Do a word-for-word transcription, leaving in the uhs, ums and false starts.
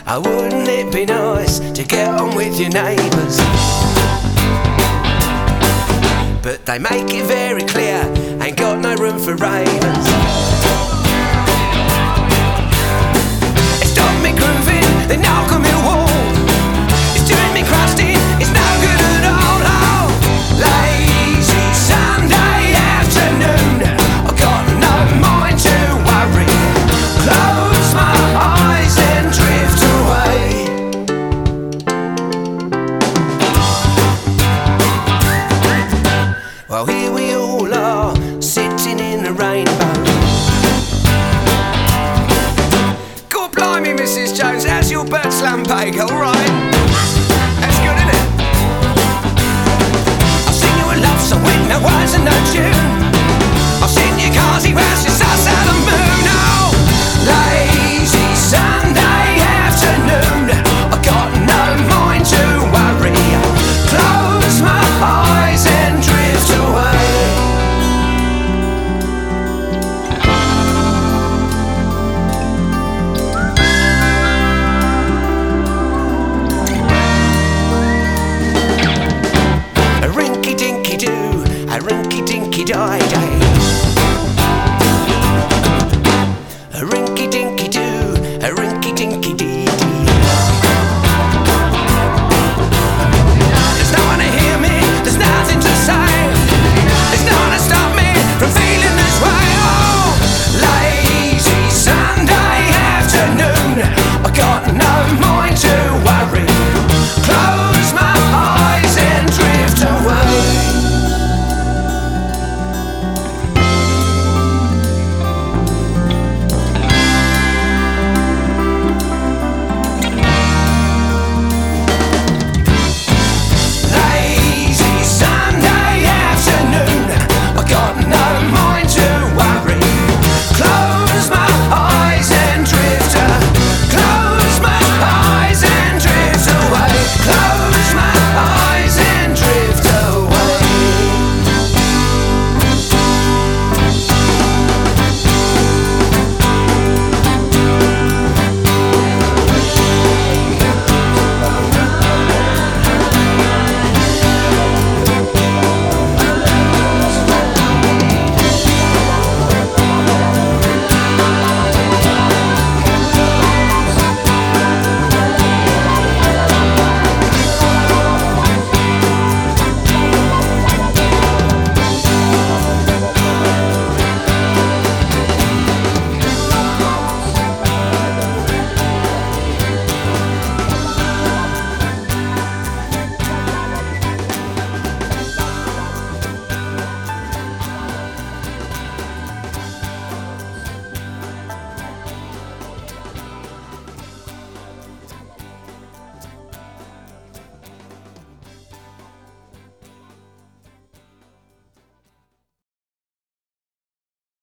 Oh, wouldn't it be nice to get on with your neighbours? But they make it very clear, ain't got no room for ravers. It's stopped me grooving, they knock on my wall. It's doing me crusty, it's no good at all. Oh, lazy Sunday afternoon, I've got no mind to worry. Close my eyes and drift away. Well, here we all are, sitting in the rainbow. God blimey, Missus Jones, how's your bird slam bake? All right? That's good, isn't it? I'll sing you a love song with no words and no tune. I'll sing you cosy verses, us out the moon. Oh, lazy Sunday afternoon, I've got no mind to worry. Close my eyes and drift away. A rinky dinky doo, a rinky dinky die day.